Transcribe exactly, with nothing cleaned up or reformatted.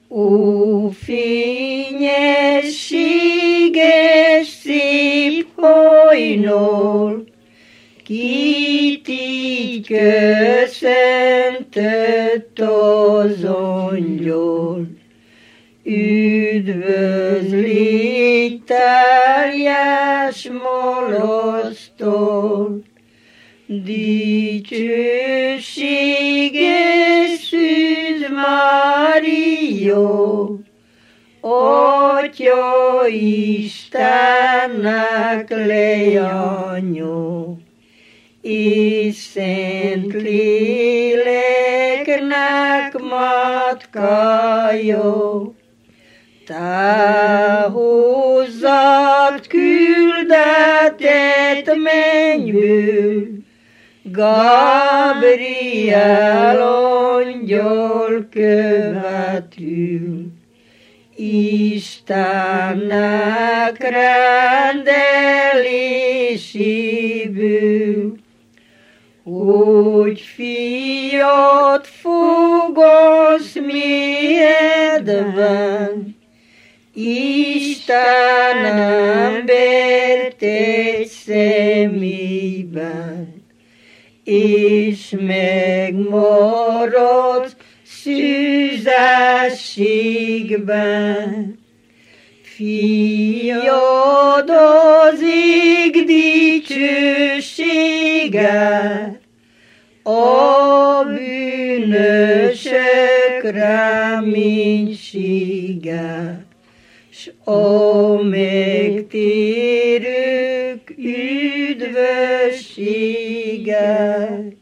Ó, fényességes szép hajnal, kit így köszöntött az angyal. Üdvözlégy, tárgyás malasztal, dicsőséges Szűz Mária, Atya Istennek leánya, és Szent Léleknek matkája. Te hozzád küldetett mennyből, Gabriel angyal követül. Istennek rendeléséből, hogy fiat fogasz méhedben, Isten embert egy személyben, és megmaradsz szűzességben. Fiad az ég dicsősége, a bűnösök reménysége, s a megtérők üdvössége.